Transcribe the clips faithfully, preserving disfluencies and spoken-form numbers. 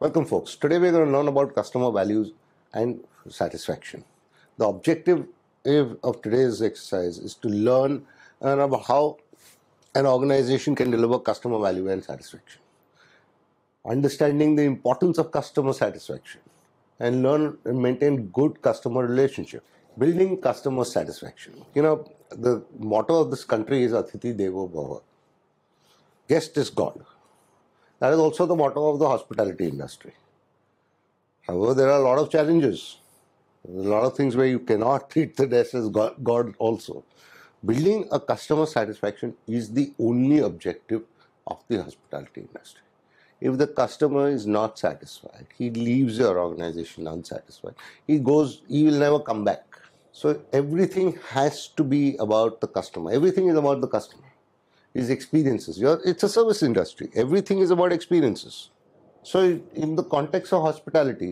Welcome folks. Today we're going to learn about customer values and satisfaction. The objective of today's exercise is to learn about how an organization can deliver customer value and satisfaction. Understanding the importance of customer satisfaction and learn and maintain good customer relationship. Building customer satisfaction. You know, the motto of this country is Atithi Devo Bhava. Guest is God. That is also the motto of the hospitality industry. However, there are a lot of challenges. There are a lot of things where you cannot treat the guest as God, God also. Building a customer satisfaction is the only objective of the hospitality industry. If the customer is not satisfied, he leaves your organization unsatisfied. He goes, he will never come back. So everything has to be about the customer. Everything is about the customer. His experiences. You're, it's a service industry. Everything is about experiences. So in the context of hospitality,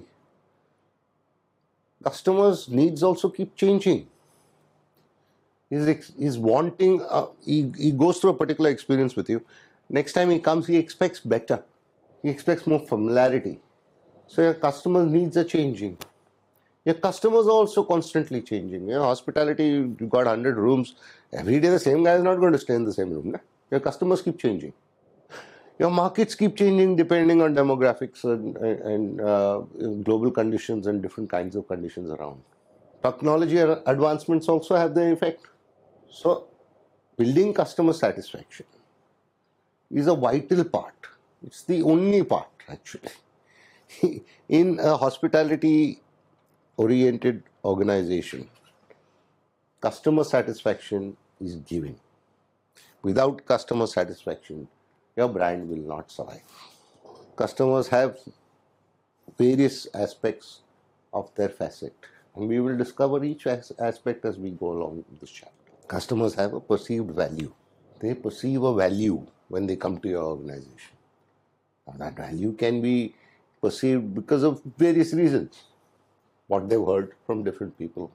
customers' needs also keep changing. He's, he's wanting, uh, he, he goes through a particular experience with you. Next time he comes, he expects better. He expects more familiarity. So your customers' needs are changing. Your customers are also constantly changing. You know, hospitality, you've got one hundred rooms. Every day the same guy is not going to stay in the same room. No? Your customers keep changing. Your markets keep changing depending on demographics and, and uh, global conditions and different kinds of conditions around. Technology advancements also have their effect. So, building customer satisfaction is a vital part. It's the only part, actually. In a hospitality-oriented organization, customer satisfaction is giving. Without customer satisfaction, your brand will not survive. Customers have various aspects of their facet, and we will discover each as aspect as we go along this chapter. Customers have a perceived value. They perceive a value when they come to your organization. Now, that value can be perceived because of various reasons. What they've heard from different people,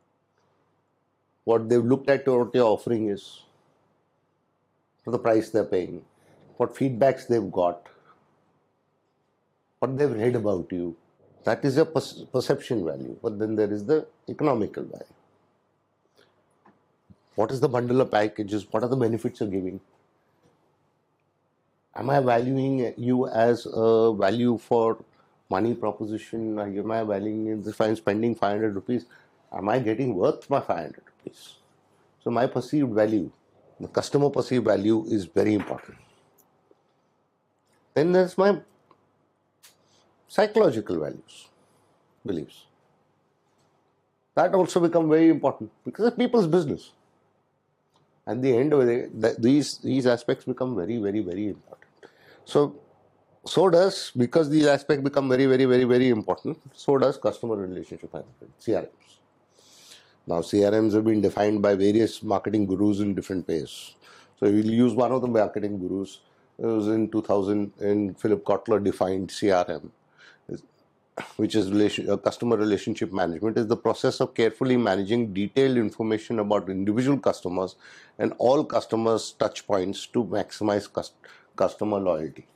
what they've looked at, what your offering is, for the price they're paying, what feedbacks they've got, what they've read about you. That is a perception value. But then there is the economical value. What is the bundle of packages? What are the benefits you're giving? Am I valuing you as a value for money proposition? Am I valuing if I'm spending five hundred rupees? Am I getting worth my five hundred rupees? So my perceived value, the customer perceived value is very important. Then there's my psychological values, beliefs. That also become very important because it's people's business. At the end of the day, these, these aspects become very, very, very important. So, so does, because these aspects become very, very, very, very important, so does customer relationship management, C R Ms. Now, C R Ms have been defined by various marketing gurus in different ways. So, we'll use one of the marketing gurus. It was in two thousand, and Philip Kotler defined C R M, which is relation, uh, customer relationship management, is the process of carefully managing detailed information about individual customers and all customers' touch points to maximize cust customer loyalty.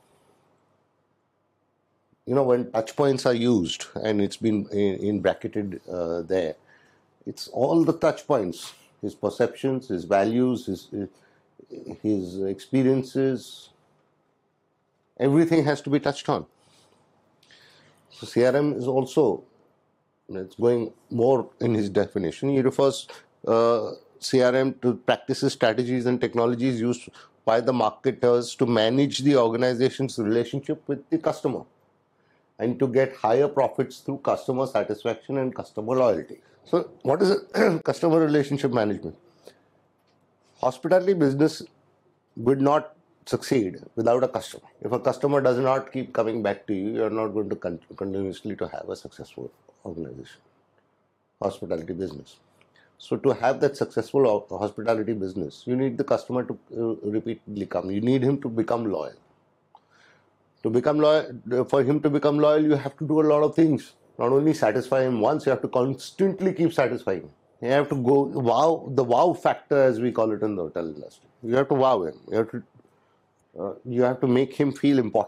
You know, when touch points are used, and it's been in, in bracketed uh, there, it's all the touch points, his perceptions, his values, his, his experiences, everything has to be touched on. So C R M is also, it's going more in his definition. He refers uh, C R M to practices, strategies and technologies used by the marketers to manage the organization's relationship with the customer and to get higher profits through customer satisfaction and customer loyalty. So what is it? Customer relationship management? Hospitality business would not succeed without a customer. If a customer does not keep coming back to you, you are not going to con continuously to have a successful organization, hospitality business. So to have that successful hospitality business, you need the customer to uh, repeatedly come. You need him to become loyal. To become loyal, for him to become loyal, you have to do a lot of things. Not only satisfy him once, you have to constantly keep satisfying him. You have to go wow, the wow factor, as we call it in the hotel industry. You have to wow him. You have to Uh, you have to make him feel important.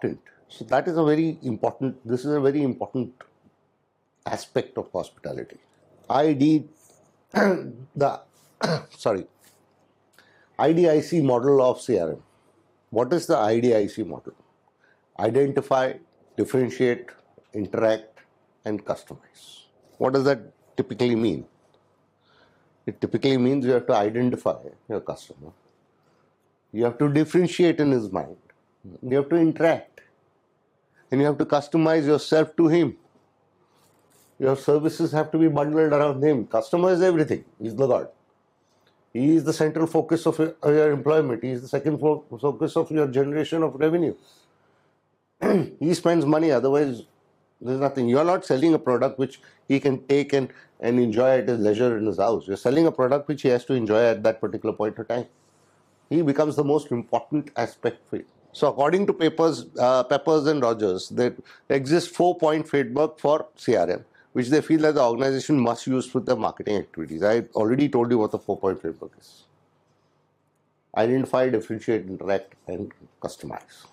So that is a very important, this is a very important aspect of hospitality. I D, the, sorry, I D I C model of C R M. What is the I D I C model? Identify, differentiate, interact, and customize. What does that typically mean? It typically means you have to identify your customer. You have to differentiate in his mind. You have to interact. And you have to customize yourself to him. Your services have to be bundled around him. Customer is everything. He's the God. He is the central focus of your, your employment. He is the second fo focus of your generation of revenue. He spends money, otherwise there's nothing. You're not selling a product which he can take and, and enjoy at his leisure in his house. You're selling a product which he has to enjoy at that particular point of time. He becomes the most important aspect for you. So according to Peppers, uh, Peppers and Rogers, there exists four-point framework for C R M, which they feel that the organization must use with their marketing activities. I already told you what the four-point framework is. Identify, differentiate, interact, and customize.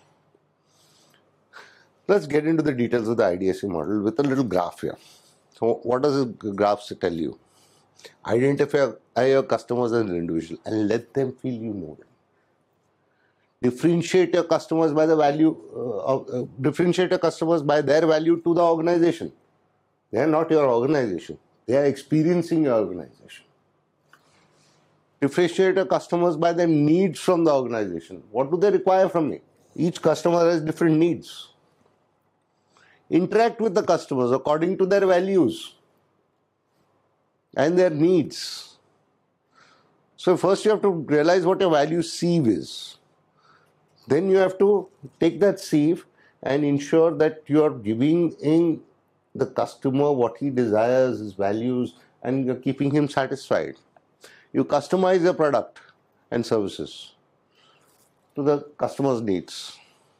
Let's get into the details of the I D I C model with a little graph here. So what does the graph tell you? Identify your customers as an individual and let them feel you know them. Differentiate your customers by the value, uh, uh, differentiate your customers by their value to the organization. They are not your organization. They are experiencing your organization. Differentiate your customers by their needs from the organization. What do they require from me? Each customer has different needs. Interact with the customers according to their values and their needs. So first you have to realize what your value sieve is. Then you have to take that sieve and ensure that you are giving in the customer what he desires, his values, and you're keeping him satisfied. You customize your product and services to the customer's needs.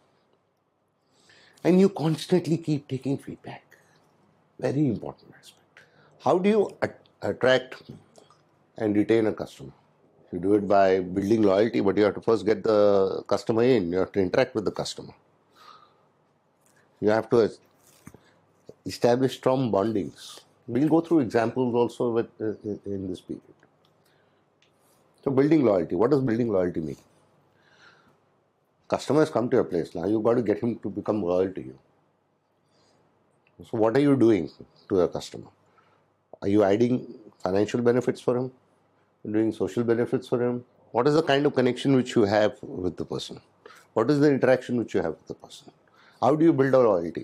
And you constantly keep taking feedback. Very important aspect. How do you attract and retain a customer? You do it by building loyalty, but you have to first get the customer in. You have to interact with the customer. You have to establish strong bondings. We'll go through examples also with, uh, in this period. So building loyalty. What does building loyalty mean? Customers come to your place. Now you've got to get him to become loyal to you. So what are you doing to your customer? Are you adding financial benefits for him? Doing social benefits for him? What is the kind of connection which you have with the person? What is the interaction which you have with the person? How do you build a loyalty?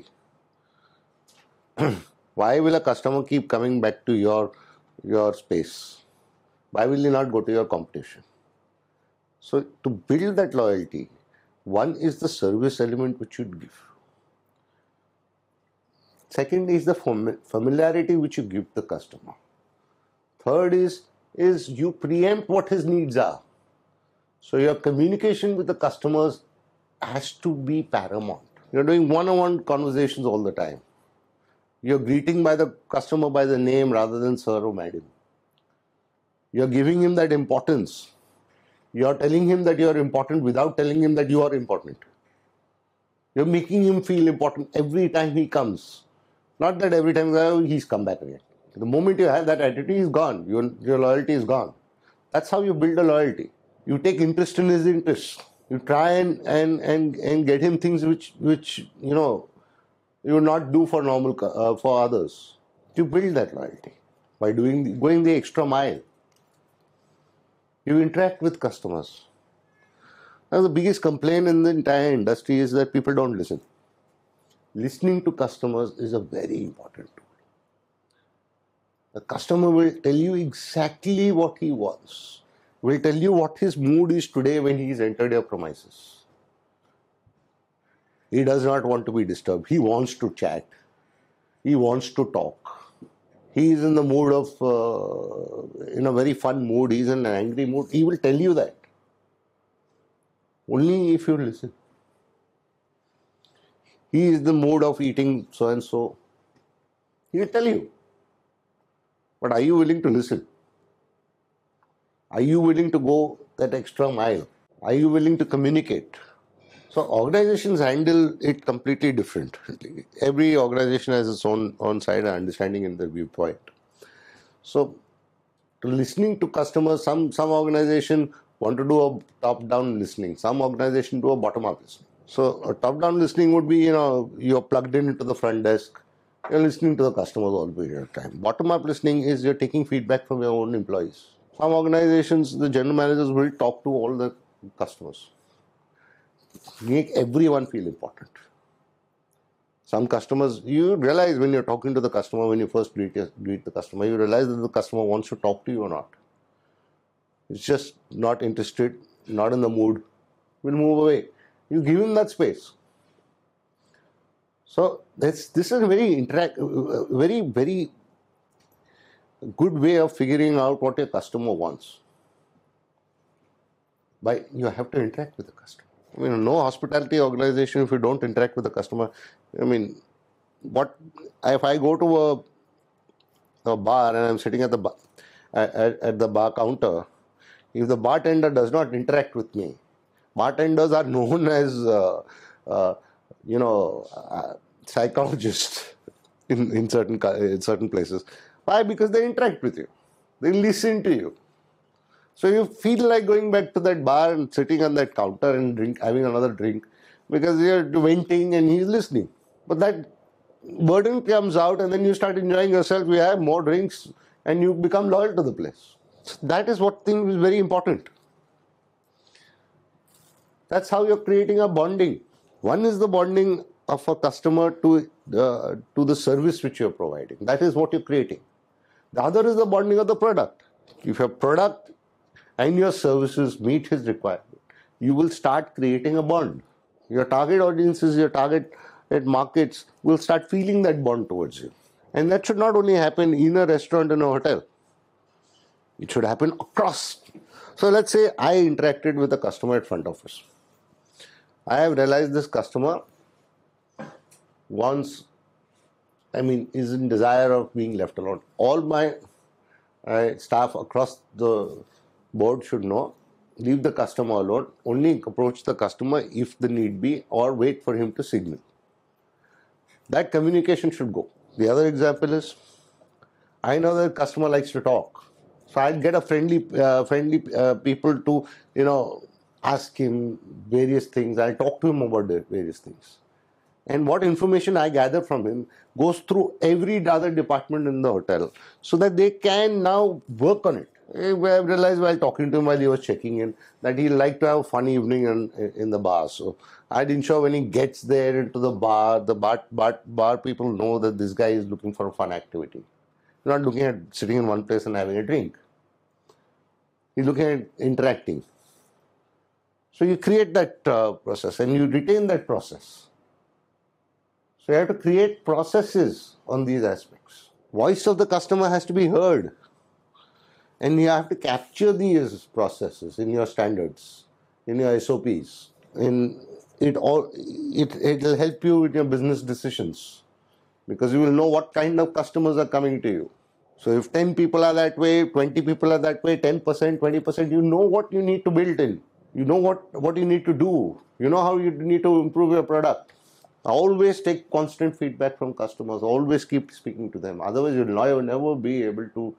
Why will a customer keep coming back to your, your space? Why will he not go to your competition? So to build that loyalty, one is the service element which you give. Second is the familiarity which you give the customer. Third is, is you preempt what his needs are. So your communication with the customers has to be paramount. You're doing one-on-one conversations all the time. You're greeting by the customer by the name rather than sir or madam. You're giving him that importance. You're telling him that you're important without telling him that you are important. You're making him feel important every time he comes. Not that every time oh, he's come back again. The moment you have that attitude, he's gone. Your, your loyalty is gone. That's how you build a loyalty. You take interest in his interests. You try and, and, and, and get him things which, which, you know, you would not do for normal, uh, for others. You build that loyalty by doing, going the extra mile. You interact with customers. Now the biggest complaint in the entire industry is that people don't listen. Listening to customers is a very important tool. The customer will tell you exactly what he wants. Will tell you what his mood is today when he's entered your premises. He does not want to be disturbed. He wants to chat. He wants to talk. He is in the mood of, uh, in a very fun mood. He's in an angry mood. He will tell you that. Only if you listen. He is in the mood of eating so and so. He will tell you. But are you willing to listen? Are you willing to go that extra mile? Are you willing to communicate? So organizations handle it completely different. Every organization has its own, own side and understanding in the viewpoint. So listening to customers, some, some organization want to do a top-down listening. Some organization do a bottom-up listening. So a top-down listening would be, you know, you're plugged in into the front desk. You're listening to the customers all period of time. Bottom-up listening is you're taking feedback from your own employees. Some organizations, the general managers will talk to all the customers. Make everyone feel important. Some customers, you realize when you're talking to the customer, when you first greet, greet the customer, you realize that the customer wants to talk to you or not. It's just not interested, not in the mood, will move away. You give him that space. So this, this is a very interact, very, very good way of figuring out what your customer wants. By you have to interact with the customer. I mean, no hospitality organization, if you don't interact with the customer, I mean, what if I go to a, a bar and I'm sitting at the bar, at, at the bar counter, if the bartender does not interact with me, bartenders are known as, uh, uh, you know, uh, psychologists in, in, certain, in certain places. Why? Because they interact with you. They listen to you. So you feel like going back to that bar and sitting on that counter and drink, having another drink, because you're venting and he's listening. But that burden comes out and then you start enjoying yourself, you have more drinks and you become loyal to the place. So that is what thing is very important. That's how you're creating a bonding. One is the bonding of a customer to, uh, to the service which you're providing. That is what you're creating. The other is the bonding of the product. If your product and your services meet his requirement, you will start creating a bond. Your target audiences, your target markets will start feeling that bond towards you. And that should not only happen in a restaurant and a hotel. It should happen across. So let's say I interacted with a customer at front office. I have realized this customer wants, I mean, is in desire of being left alone. All my uh, staff across the board should know, leave the customer alone, only approach the customer if the need be, or wait for him to signal. That communication should go. The other example is, I know that the customer likes to talk. So I'll get a friendly, uh, friendly uh, people to, you know, ask him various things. I'll talk to him about the various things. And what information I gather from him goes through every other department in the hotel so that they can now work on it. I realized while talking to him while he was checking in that he liked to have a fun evening in, in the bar. So I'd ensure when he gets there into the bar, the bar, bar, bar people know that this guy is looking for a fun activity. He's not looking at sitting in one place and having a drink. He's looking at interacting. So you create that uh, process and you retain that process. So you have to create processes on these aspects. Voice of the customer has to be heard. And you have to capture these processes in your standards, in your S O Ps. In it all, it it will help you with your business decisions because you will know what kind of customers are coming to you. So if ten people are that way, twenty people are that way, ten percent, twenty percent, you know what you need to build in. You know what, what you need to do. You know how you need to improve your product. Always take constant feedback from customers. Always keep speaking to them. Otherwise, you'll never be able to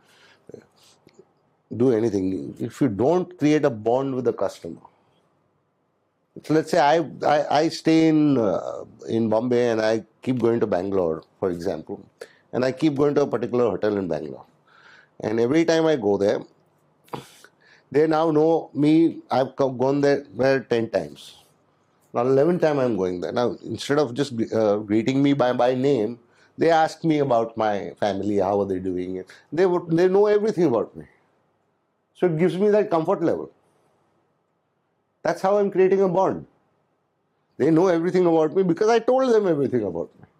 do anything if you don't create a bond with the customer. So let's say I I, I stay in uh, in Bombay and I keep going to Bangalore, for example, and I keep going to a particular hotel in Bangalore, and every time I go there, they now know me. I've gone there, there ten times. Now eleventh time I'm going there. Now instead of just uh, greeting me by by name, they ask me about my family, how are they doing. They would they know everything about me. So it gives me that comfort level. That's how I'm creating a bond. They know everything about me because I told them everything about me.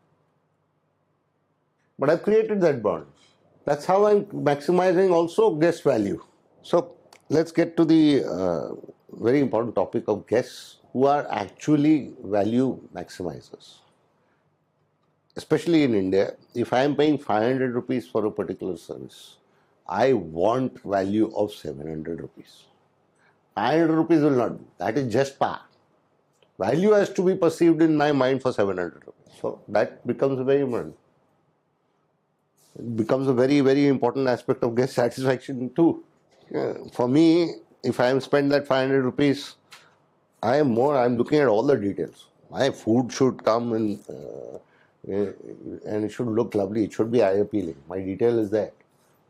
But I've created that bond. That's how I'm maximizing also guest value. So let's get to the uh, very important topic of guests who are actually value maximizers. Especially in India, if I am paying five hundred rupees for a particular service, I want value of seven hundred rupees. five hundred rupees will not do. That is just par. Value has to be perceived in my mind for seven hundred rupees. So that becomes very important. It becomes a very, very important aspect of guest satisfaction too. Yeah, for me, if I am spend that five hundred rupees, I am more, I am looking at all the details. My food should come in, uh, and it should look lovely. It should be eye appealing. My detail is that.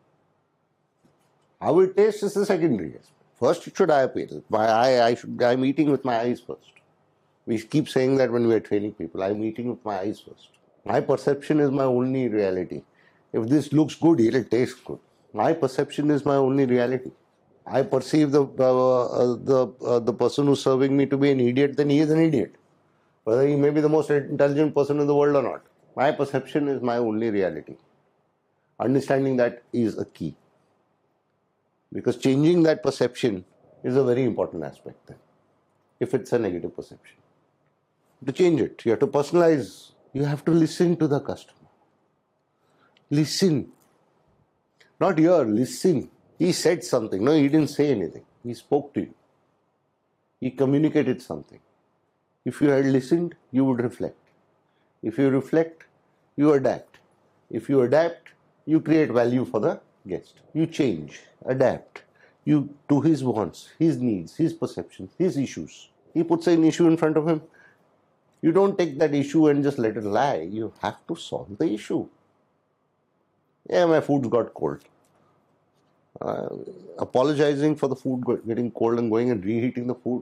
How it tastes is the secondary aspect. First, it should eye appeal. My eye, I should, I'm eating with my eyes first. We keep saying that when we are training people. I'm eating with my eyes first. My perception is my only reality. If this looks good, it'll taste good. My perception is my only reality. I perceive the uh, uh, the uh, the person who's serving me to be an idiot, then he is an idiot. Whether he may be the most intelligent person in the world or not. My perception is my only reality. Understanding that is a key. Because changing that perception is a very important aspect then. If it's a negative perception. To change it, you have to personalize. You have to listen to the customer. Listen. Not hear, listen. He said something. No, he didn't say anything. He spoke to you. He communicated something. If you had listened, you would reflect. If you reflect, you adapt. If you adapt, you create value for the guest. You change, adapt. You to his wants, his needs, his perceptions, his issues. He puts an issue in front of him. You don't take that issue and just let it lie. You have to solve the issue. Yeah, my food got cold. Uh, apologizing for the food getting cold and going and reheating the food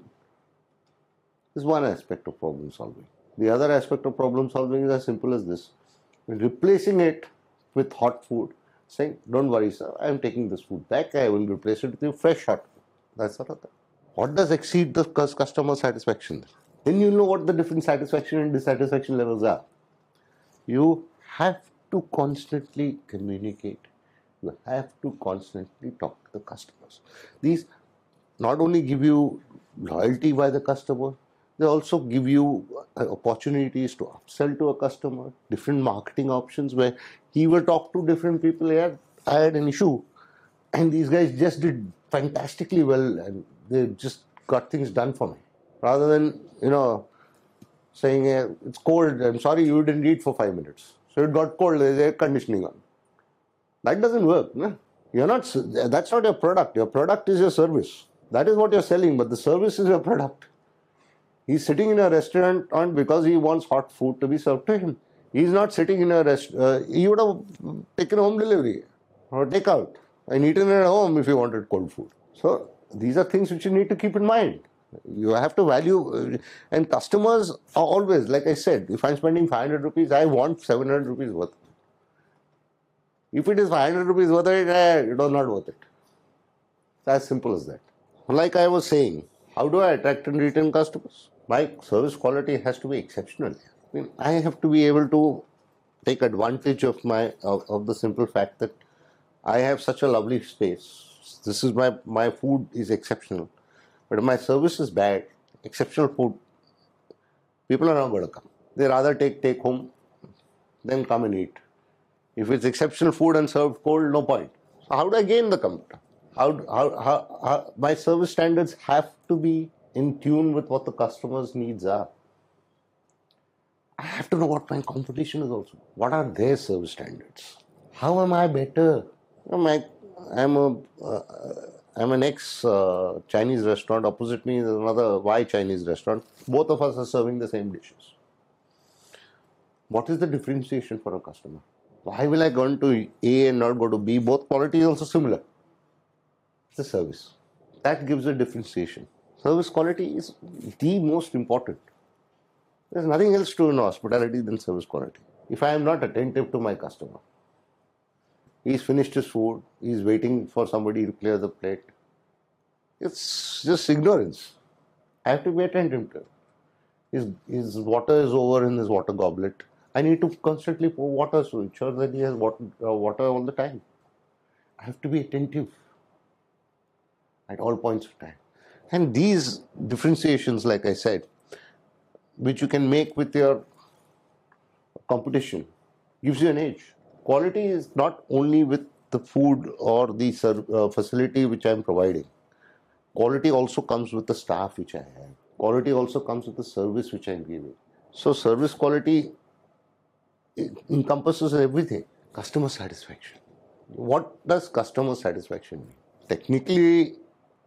is one aspect of problem solving. The other aspect of problem solving is as simple as this. Replacing it with hot food, saying, don't worry sir, I am taking this food back, I will replace it with you fresh hot food. That's sort of thing. What does exceed the customer satisfaction? Then you know what the different satisfaction and dissatisfaction levels are. You have to constantly communicate. You have to constantly talk to the customers. These not only give you loyalty by the customer, they also give you opportunities to upsell to a customer, different marketing options where he will talk to different people. Yeah, I had an issue and these guys just did fantastically well and they just got things done for me. Rather than, you know, saying, eh, it's cold, I'm sorry you didn't eat for five minutes. So it got cold, there's air conditioning on. That doesn't work. No? You're not, that's not your product. Your product is your service. That is what you're selling, but the service is your product. He's sitting in a restaurant on because he wants hot food to be served to him. He's not sitting in a restaurant. Uh, he would have taken home delivery or takeout and eaten at home if he wanted cold food. So these are things which you need to keep in mind. You have to value, uh, and customers are always, like I said, if I'm spending five hundred rupees, I want seven hundred rupees worth. If it is five hundred rupees worth it, eh, it was not worth it. It's as simple as that. Like I was saying, how do I attract and retain customers? My service quality has to be exceptional. I mean, I have to be able to take advantage of my of, of the simple fact that I have such a lovely space. This is my my food is exceptional, but if my service is bad, exceptional food, people are not going to come. They rather take take home than come and eat. If it's exceptional food and served cold, no point. So how do I gain the comfort? How, how, how, how my service standards have to be in tune with what the customer's needs are. I have to know what my competition is also. What are their service standards? How am I better? You know, my, I'm a, uh, I'm an ex uh, Chinese restaurant. Opposite me is another Y Chinese restaurant. Both of us are serving the same dishes. What is the differentiation for a customer? Why will I go to A and not go to B? Both quality is also similar. It's the service. That gives a differentiation. Service quality is the most important. There's nothing else to in hospitality than service quality. If I am not attentive to my customer, he's finished his food, he's waiting for somebody to clear the plate. It's just ignorance. I have to be attentive to him. His, his water is over in his water goblet. I need to constantly pour water to ensure that he has water, uh, water all the time. I have to be attentive at all points of time. And these differentiations, like I said, which you can make with your competition, gives you an edge. Quality is not only with the food or the uh, facility which I am providing. Quality also comes with the staff which I have. quality also comes with the service which I'm giving. So service quality encompasses everything. Customer satisfaction. What does customer satisfaction mean? Technically,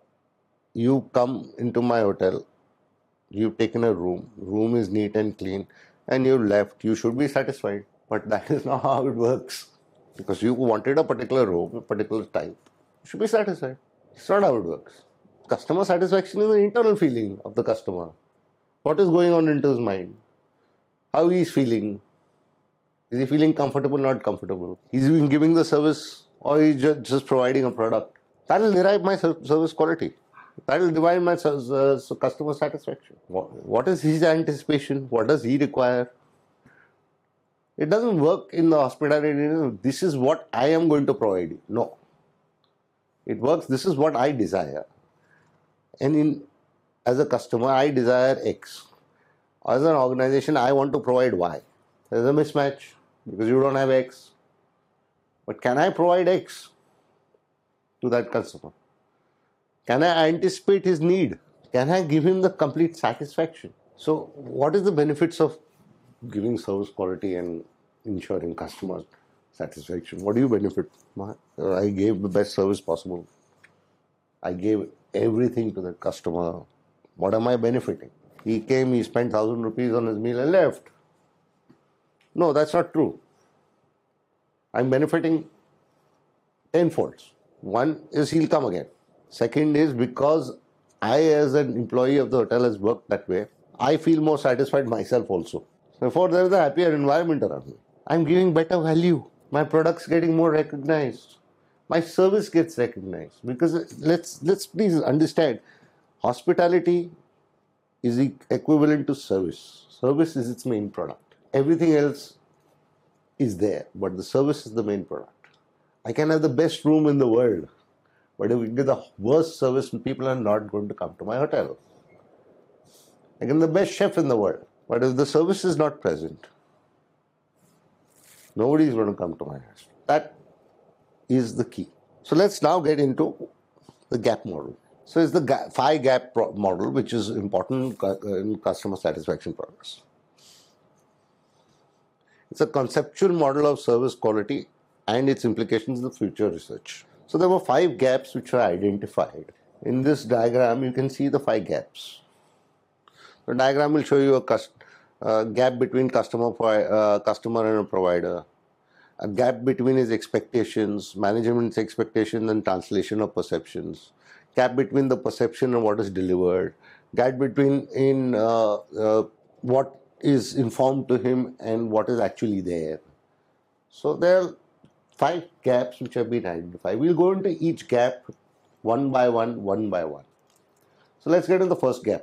you come into my hotel, you've taken a room, room is neat and clean, and you left, you should be satisfied. But that is not how it works. Because you wanted a particular room, a particular type, you should be satisfied. It's not how it works. Customer satisfaction is an internal feeling of the customer. What is going on into his mind? How he is feeling? Is he feeling comfortable, not comfortable? Is he giving the service or is he just, just providing a product? That will derive my service quality. That will derive my uh, customer satisfaction. What, what is his anticipation? What does he require? It doesn't work in the hospitality. This is what I am going to provide you. No. It works, this is what I desire. And in as a customer, I desire X. As an organization, I want to provide Y. There's a mismatch because you don't have X. But can I provide X to that customer? Can I anticipate his need? Can I give him the complete satisfaction? So what is the benefits of giving service quality and ensuring customer satisfaction? What do you benefit? I gave the best service possible. I gave everything to the customer. What am I benefiting? He came, he spent one thousand rupees on his meal and left. No, that's not true. I'm benefiting tenfolds. One is he'll come again. Second is because I, as an employee of the hotel, has worked that way, I feel more satisfied myself also. Therefore, there is a happier environment around me. I'm giving better value. My product's getting more recognized. My service gets recognized. Because let's let's please understand, hospitality is equivalent to service. Service is its main product. Everything else is there, but the service is the main product. I can have the best room in the world, but if we give the worst service, people are not going to come to my hotel. I can have the best chef in the world, but if the service is not present, nobody is going to come to my house. That is the key. So let's now get into the gap model. So it's the gap, five gap model, which is important in customer satisfaction products. It's a conceptual model of service quality and its implications in the future research. So there were five gaps which were identified. In this diagram, you can see the five gaps. The diagram will show you a cust uh, gap between customer, uh, customer and a provider, a gap between his expectations, management's expectations and translation of perceptions, gap between the perception and what is delivered, gap between in uh, uh, what is informed to him and what is actually there. So there are five gaps which have been identified. We'll go into each gap one by one, one by one. So let's get into the first gap.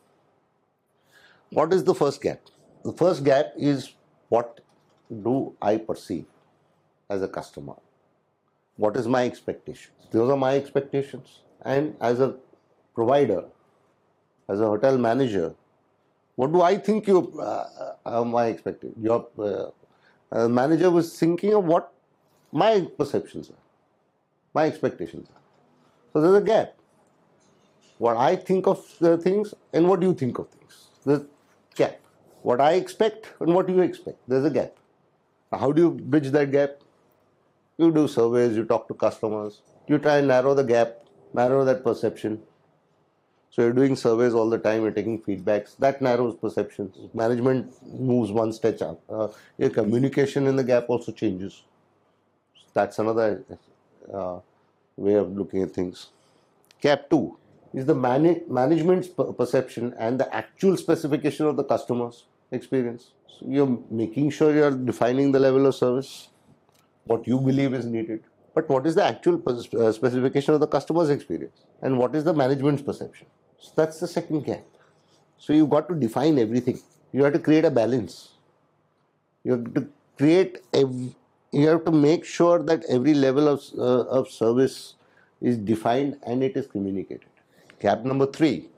What is the first gap? The first gap is, what do I perceive as a customer? What is my expectations? Those are my expectations. And as a provider, as a hotel manager, what do I think you uh, are my expectations? Your uh, uh, manager was thinking of what my perceptions are, my expectations are. So there's a gap. What I think of the things and what you think of things. There's a gap. What I expect and what you expect. There's a gap. How do you bridge that gap? You do surveys, you talk to customers, you try and narrow the gap, narrow that perception. So you're doing surveys all the time, you're taking feedbacks, that narrows perceptions. Management moves one step up. Uh, your communication in the gap also changes. That's another uh, way of looking at things. Gap two is the man management's perception and the actual specification of the customer's experience. So you're making sure you're defining the level of service, what you believe is needed, but what is the actual uh, specification of the customer's experience and what is the management's perception. So that's the second gap. So you've got to define everything. You have to create a balance. You have to create a, you have to make sure that every level of, uh, of service is defined and it is communicated. Gap number three,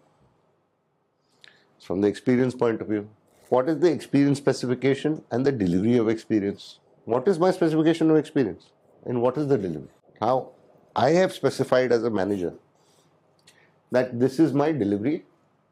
from the experience point of view, what is the experience specification and the delivery of experience? What is my specification of experience and what is the delivery? Now, I have specified as a manager that this is my delivery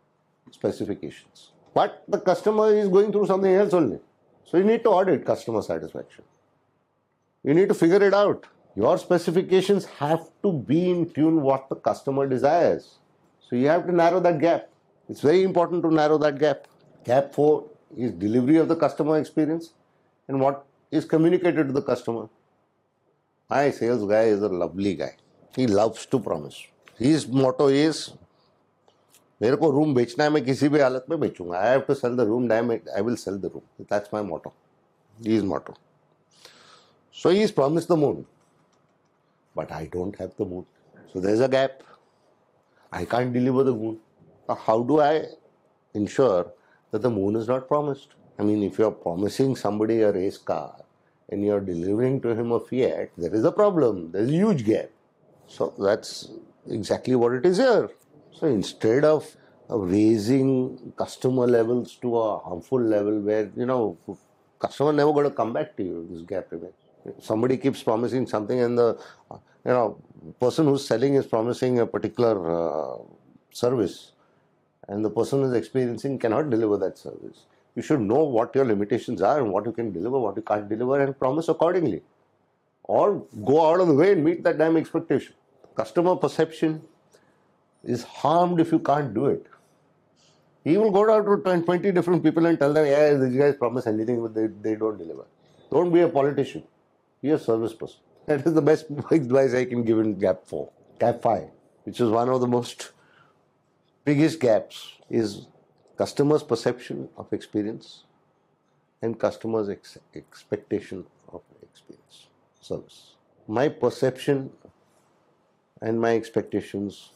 specifications. But the customer is going through something else only. So you need to audit customer satisfaction. You need to figure it out. Your specifications have to be in tune with what the customer desires. So you have to narrow that gap. It's very important to narrow that gap. Gap four is delivery of the customer experience and what is communicated to the customer. My sales guy is a lovely guy. He loves to promise. His motto is, मेरे को room बेचना है, मैं किसी भी हालत में बेचूंगा. I have to sell the room, damn it, I will sell the room. That's my motto. His motto. So he's promised the moon. But I don't have the moon. So there's a gap. I can't deliver the moon. Now how do I ensure that the moon is not promised? I mean, if you're promising somebody a race car and you're delivering to him a Fiat, there is a problem. There's a huge gap. So that's exactly what it is here. So instead of raising customer levels to a harmful level where, you know, customer never going to come back to you, this gap remains. Somebody keeps promising something and the, you know, person who's selling is promising a particular uh, service and the person who's experiencing cannot deliver that service. You should know what your limitations are and what you can deliver, what you can't deliver, and promise accordingly. Or go out of the way and meet that damn expectation. Customer perception is harmed if you can't do it. He will go down to twenty different people and tell them, yeah, these guys promise anything, but they, they don't deliver. Don't be a politician. Be a service person. That is the best advice I can give in gap four. Gap five, which is one of the most biggest gaps, is customers' perception of experience and customers' ex expectation of experience, service. My perception and my expectations,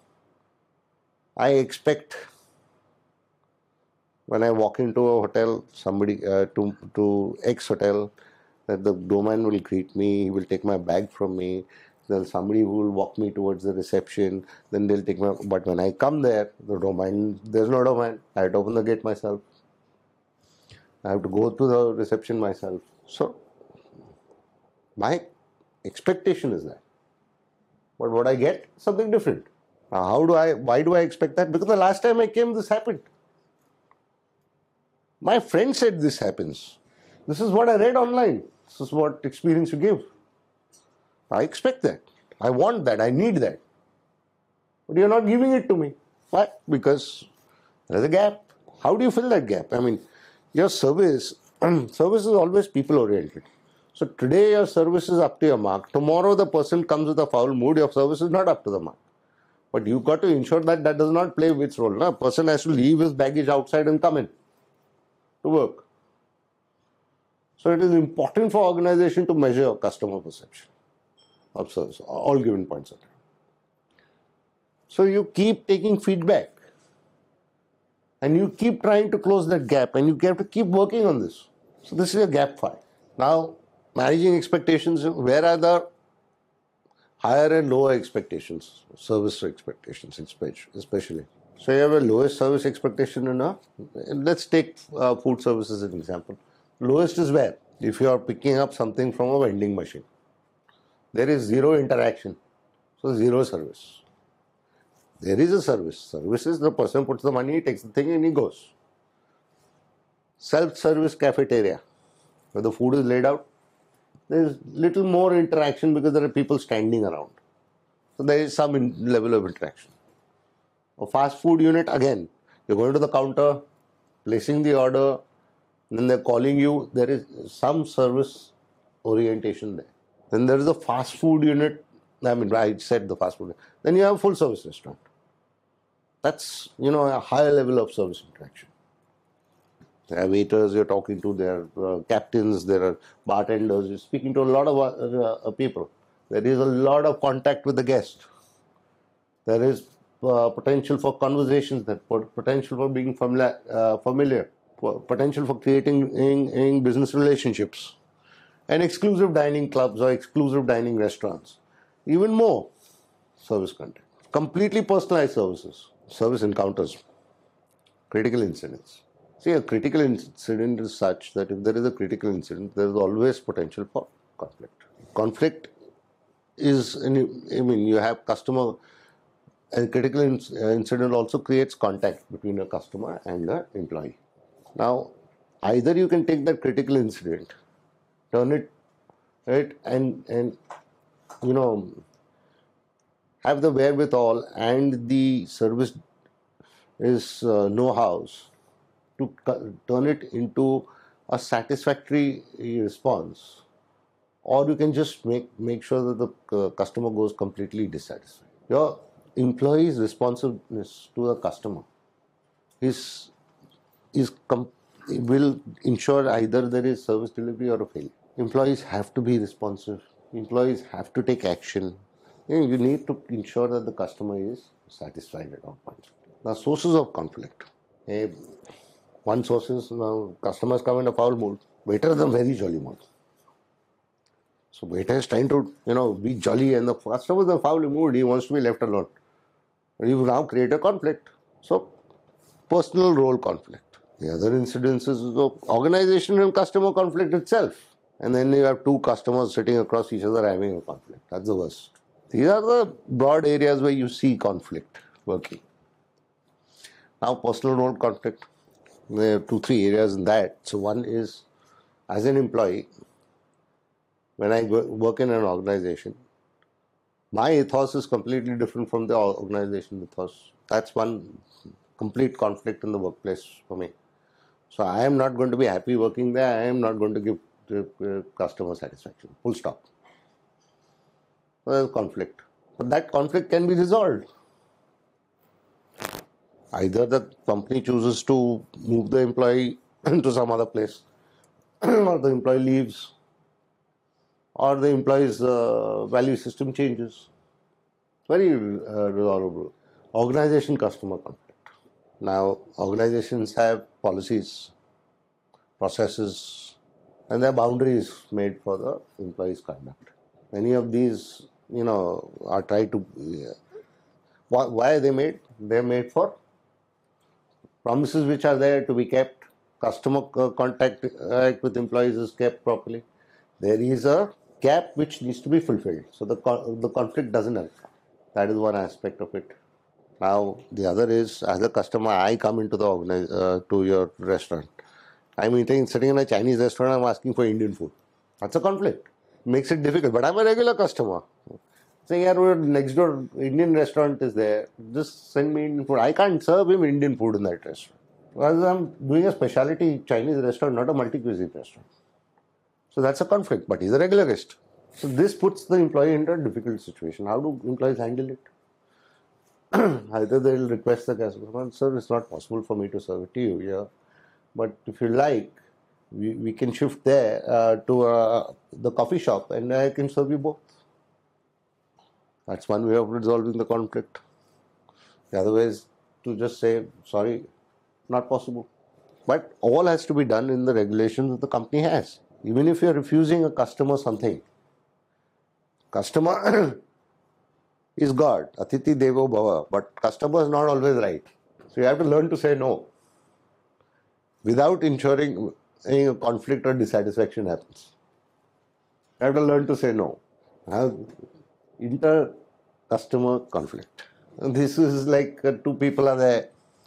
I expect when I walk into a hotel, somebody uh, to, to X hotel, that the doorman will greet me, he will take my bag from me, there's somebody who will walk me towards the reception, then they'll take my, but when I come there, the doorman, there's no doorman, I have to open the gate myself. I have to go to the reception myself. So, my expectation is that. But what I get, something different. Now, how do I, why do I expect that? Because the last time I came, this happened. My friend said this happens. This is what I read online. This is what experience you give. I expect that. I want that. I need that. But you're not giving it to me. Why? Because there's a gap. How do you fill that gap? I mean, your service, service is always people-oriented. So today your service is up to your mark. Tomorrow the person comes with a foul mood. Your service is not up to the mark. But you've got to ensure that that does not play its role. No? A person has to leave his baggage outside and come in to work. So it is important for organization to measure customer perception of service, all given points of time. So you keep taking feedback and you keep trying to close that gap and you have to keep working on this. So this is a gap five. Now, managing expectations, where are the higher and lower expectations, service expectations especially. So you have a lowest service expectation in a, let's take uh, food services as an example. Lowest is where? If you are picking up something from a vending machine, there is zero interaction, so zero service. There is a service. Service is the person puts the money, he takes the thing and he goes. Self-service cafeteria, where the food is laid out, there is little more interaction because there are people standing around. So there is some in level of interaction. A fast food unit, again, you're going to the counter, placing the order, then they're calling you, there is some service orientation there. Then there is a fast food unit, I mean, I said the fast food, then you have a full service restaurant. That's, you know, a higher level of service interaction. There are waiters you're talking to, there are uh, captains, there are bartenders, you're speaking to a lot of uh, uh, people. There is a lot of contact with the guest. There is uh, potential for conversations, there potential for being familiar, uh, familiar, potential for creating in, in business relationships, and exclusive dining clubs or exclusive dining restaurants. Even more service content. Completely personalized services, service encounters, critical incidents. See, a critical incident is such that if there is a critical incident, there is always potential for conflict. Conflict is, I mean, you have customer a critical in- uh, incident also creates contact between a customer and the employee. Now, either you can take that critical incident, turn it, right, and and you know have the wherewithal and the service is uh, know-hows to cu- turn it into a satisfactory response, or you can just make make sure that the uh, customer goes completely dissatisfied. Your employee's responsiveness to the customer is is com- will ensure either there is service delivery or a failure. Employees have to be responsive. Employees have to take action. You know, you need to ensure that the customer is satisfied at all points. Now, sources of conflict. Eh, one source is now customers come in a foul mood. Waiter is in a very jolly mood. So waiter is trying to, you know, be jolly, and the customer is in a foul mood. He wants to be left alone. You now create a conflict. So personal role conflict. The other incidences is the organization and customer conflict itself. And then you have two customers sitting across each other having a conflict. That's the worst. These are the broad areas where you see conflict working. Now, personal role conflict. There are two, three areas in that. So one is, as an employee, when I work in an organization, my ethos is completely different from the organization ethos. That's one complete conflict in the workplace for me. So I am not going to be happy working there. I am not going to give uh, customer satisfaction. Full stop. So there's conflict. But that conflict can be resolved. Either the company chooses to move the employee to some other place, or the employee leaves, or the employee's uh, value system changes. Very uh, resolvable. Organization customer conflict. Now, organizations have policies, processes, and there are boundaries made for the employee's conduct. Many of these, you know, are tried to. Uh, why, why are they made? They're made for promises which are there to be kept. Customer contact uh, with employees is kept properly. There is a gap which needs to be fulfilled. So the the conflict doesn't occur. That is one aspect of it. Now the other is, as a customer, I come into the organize uh, to your restaurant. I'm eating sitting in a Chinese restaurant. I'm asking for Indian food. That's a conflict. Makes it difficult. But I'm a regular customer. Saying, yeah, next door Indian restaurant is there. Just send me Indian food. I can't serve him Indian food in that restaurant. Because I'm doing a specialty Chinese restaurant, not a multi-cuisine restaurant. So that's a conflict. But he's a regular guest. So this puts the employee into a difficult situation. How do employees handle it? Either they'll request the customer, sir, it's not possible for me to serve it to you here. But if you like, we, we can shift there uh, to uh, the coffee shop and I can serve you both. That's one way of resolving the conflict. The other way is to just say, sorry, not possible. But all has to be done in the regulations that the company has. Even if you're refusing a customer something, customer is God, Atiti Devo Bhava, but customer is not always right. So you have to learn to say no without ensuring a conflict or dissatisfaction happens. You have to learn to say no. Have inter-customer conflict. And this is like uh, two people are there.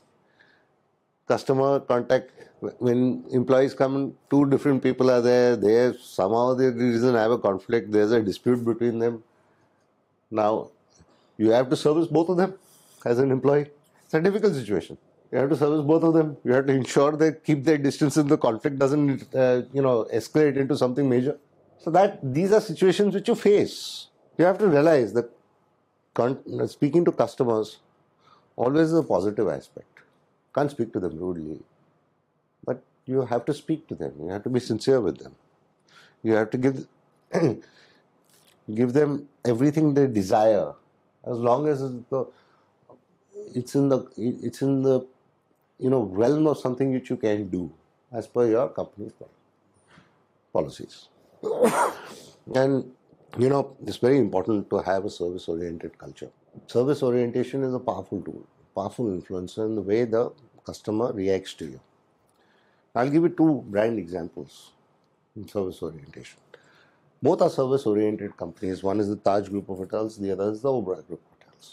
Customer contact, when employees come, two different people are there. They somehow the reason have a conflict. There's a dispute between them. Now, you have to service both of them as an employee. It's a difficult situation. You have to service both of them. You have to ensure they keep their distance and the conflict doesn't, uh, you know, escalate into something major. So that these are situations which you face. You have to realize that con- speaking to customers always is a positive aspect. Can't speak to them rudely, but you have to speak to them. You have to be sincere with them. You have to give give them everything they desire, as long as it's, the, it's in the it's in the you know realm of something which you can do as per your company's policies. And you know it's very important to have a service-oriented culture. Service orientation is a powerful tool, powerful influencer in the way the customer reacts to you. I'll give you two brand examples in service orientation. Both are service-oriented companies. One is the Taj Group of Hotels, the other is the Oberoi Group of Hotels.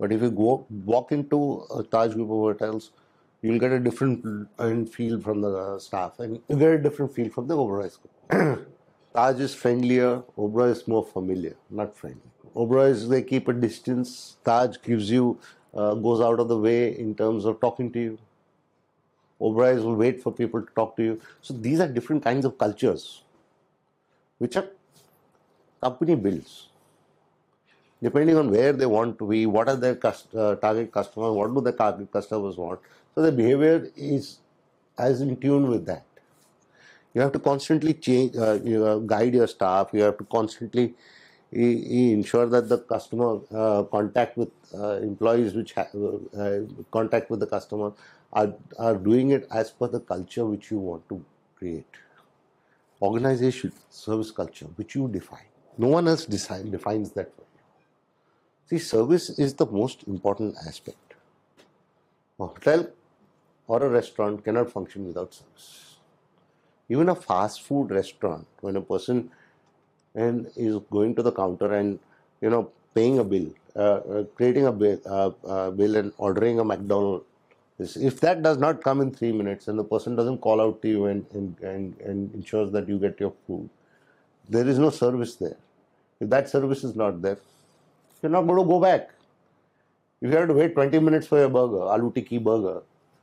But if you go walk into a Taj Group of hotels, you'll get a different uh, feel from the staff, and you get a different feel from the Oberoi. Taj is friendlier, Oberoi is more familiar, not friendly. Oberoi is they keep a distance. Taj gives you, uh, goes out of the way in terms of talking to you. Oberoi will wait for people to talk to you. So these are different kinds of cultures, which a company builds. Depending on where they want to be, what are their cust- uh, target customers, what do the target customers want. So the behavior is as in tune with that. You have to constantly change, uh, you know, guide your staff. You have to constantly e- ensure that the customer uh, contact with uh, employees, which ha- uh, contact with the customer, are are doing it as per the culture which you want to create. Organization, service culture, which you define. No one else decide, defines that for you. See, service is the most important aspect. A hotel or a restaurant cannot function without service. Even a fast food restaurant, when a person and is going to the counter and you know paying a bill, uh, uh, creating a bill, uh, uh, bill and ordering a McDonald's, if that does not come in three minutes and the person doesn't call out to you and, and, and, and ensures that you get your food, there is no service there. If that service is not there, you're not going to go back. If you have to wait twenty minutes for your burger, aloo tikki burger,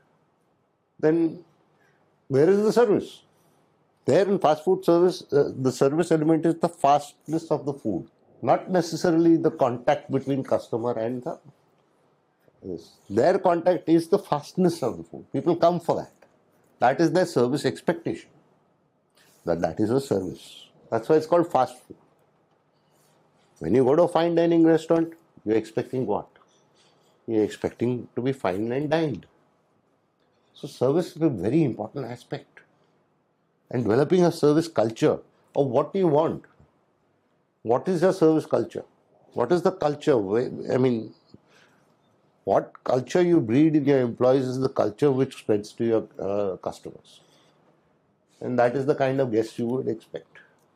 then where is the service? There in fast food service, uh, the service element is the fastness of the food, not necessarily the contact between customer and the. Yes. Their contact is the fastness of the food. People come for that. That is their service expectation. That that is a service. That's why it's called fast food. When you go to a fine dining restaurant, you're expecting what? You're expecting to be fine and dined. So service is a very important aspect. And developing a service culture of what do you want? What is your service culture? What is the culture? I mean, what culture you breed in your employees is the culture which spreads to your uh, customers. And that is the kind of guest you would expect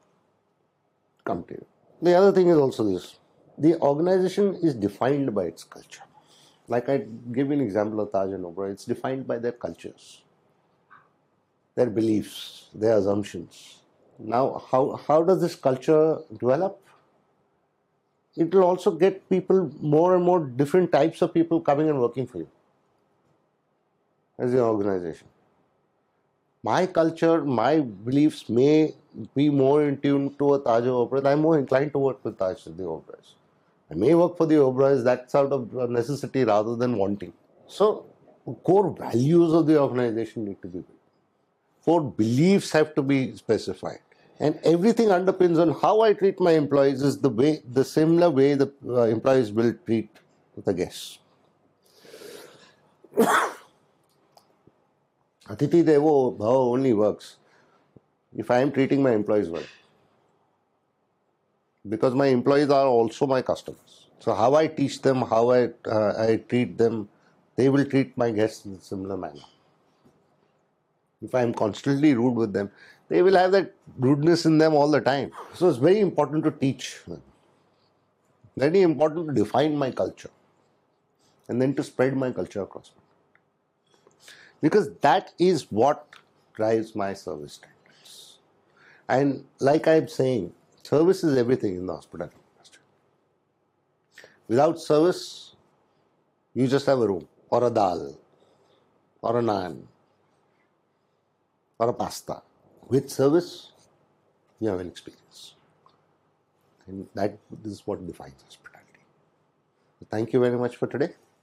come to you. The other thing is also this. The organization is defined by its culture. Like I give you an example of Taj and Oberoi, it's defined by their cultures, their beliefs, their assumptions. Now, how, how does this culture develop? It will also get people, more and more different types of people coming and working for you as an organization. My culture, my beliefs may be more in tune to a Taj or Oberoi. I'm more inclined to work with Taj than the Oberois. I may work for the Oberois, that's out of necessity rather than wanting. So, core values of the organization need to be built. Core beliefs have to be specified. And everything underpins on how I treat my employees is the way, the similar way the uh, employees will treat the guests. Atithi Devo Bhava only works if I am treating my employees well. Because my employees are also my customers. So how I teach them, how I, uh, I treat them, they will treat my guests in a similar manner. If I am constantly rude with them, they will have that rudeness in them all the time. So it's very important to teach them. Very important to define my culture. And then to spread my culture across. Because that is what drives my service standards. And like I'm saying, service is everything in the hospitality industry. Without service, you just have a room, or a dal, or a naan, or a pasta. With service, you have an experience. And that is what defines hospitality. Thank you very much for today.